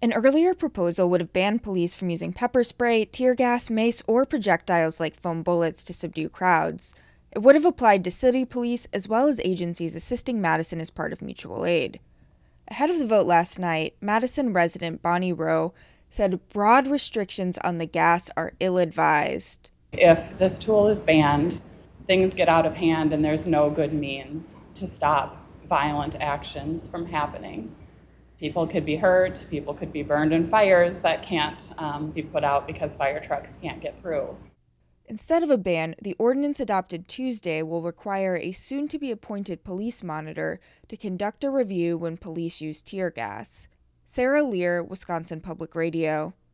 An earlier proposal would have banned police from using pepper spray, tear gas, mace, or projectiles like foam bullets to subdue crowds. It would have applied to city police as well as agencies assisting Madison as part of mutual aid. Ahead of the vote last night, Madison resident Bonnie Rowe said broad restrictions on the gas are ill-advised. If this tool is banned, things get out of hand and there's no good means to stop violent actions from happening. People could be hurt, people could be burned in fires that can't be put out because fire trucks can't get through. Instead of a ban, the ordinance adopted Tuesday will require a soon-to-be-appointed police monitor to conduct a review when police use tear gas. Sarah Lear, Wisconsin Public Radio.